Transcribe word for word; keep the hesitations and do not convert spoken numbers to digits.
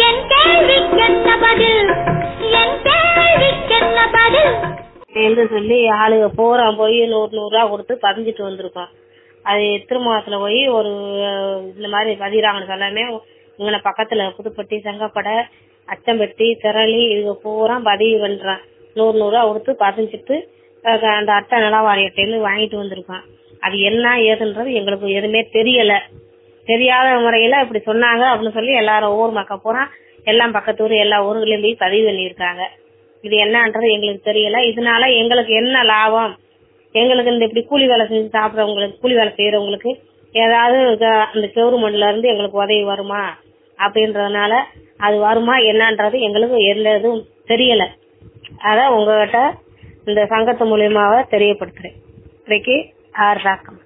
என் கேள்விக்கென்ன பதில், என் கேள்விக்கென்ன பதில் என்று சொல்லி ஆளுக பூரா போய் நூறு நூறு ரூபா கொடுத்து பதிஞ்சிட்டு வந்திருக்கோம். அது திருமாவளத்துல போய் ஒரு இந்த மாதிரி பதிகிறாங்கன்னு சொல்லாமே இங்கே பக்கத்துல புதுப்பட்டி, செங்கப்படை, அச்சம்பட்டி, திரளி இது பூரா பதிவு பண்றான். நூறு நூறு ரூபா கொடுத்து பதிஞ்சிட்டு அந்த அட்டை நிலவாரி அட்டையில வாங்கிட்டு வந்திருக்கோம். அது என்ன ஏதுன்றது எங்களுக்கு எதுவுமே தெரியல. தெரியாத முறையில இப்படி சொன்னாங்க அப்படின்னு சொல்லி எல்லாரும் ஊர் மக்கள் பூரா எல்லாம் பக்கத்து ஊர் எல்லா ஊர்களையும் போய் பதிவு பண்ணியிருக்காங்க. இது என்னன்றது எங்களுக்கு தெரியல. இதனால எங்களுக்கு என்ன லாபம், எங்களுக்கு இந்த இப்படி கூலி வேலை செஞ்சு சாப்பிட்றவங்களுக்கு, கூலி வேலை செய்யறவங்களுக்கு ஏதாவது அந்த கவர்மெண்ட்ல இருந்து எங்களுக்கு உதவி வருமா அப்படின்றதுனால அது வருமா என்னன்றது எங்களுக்கு எந்த இதுவும் தெரியல. அத உங்ககிட்ட இந்த சங்கத்து மூலியமாக தெரியப்படுத்துறேன். இன்னைக்கு ஆறு தாக்கம்.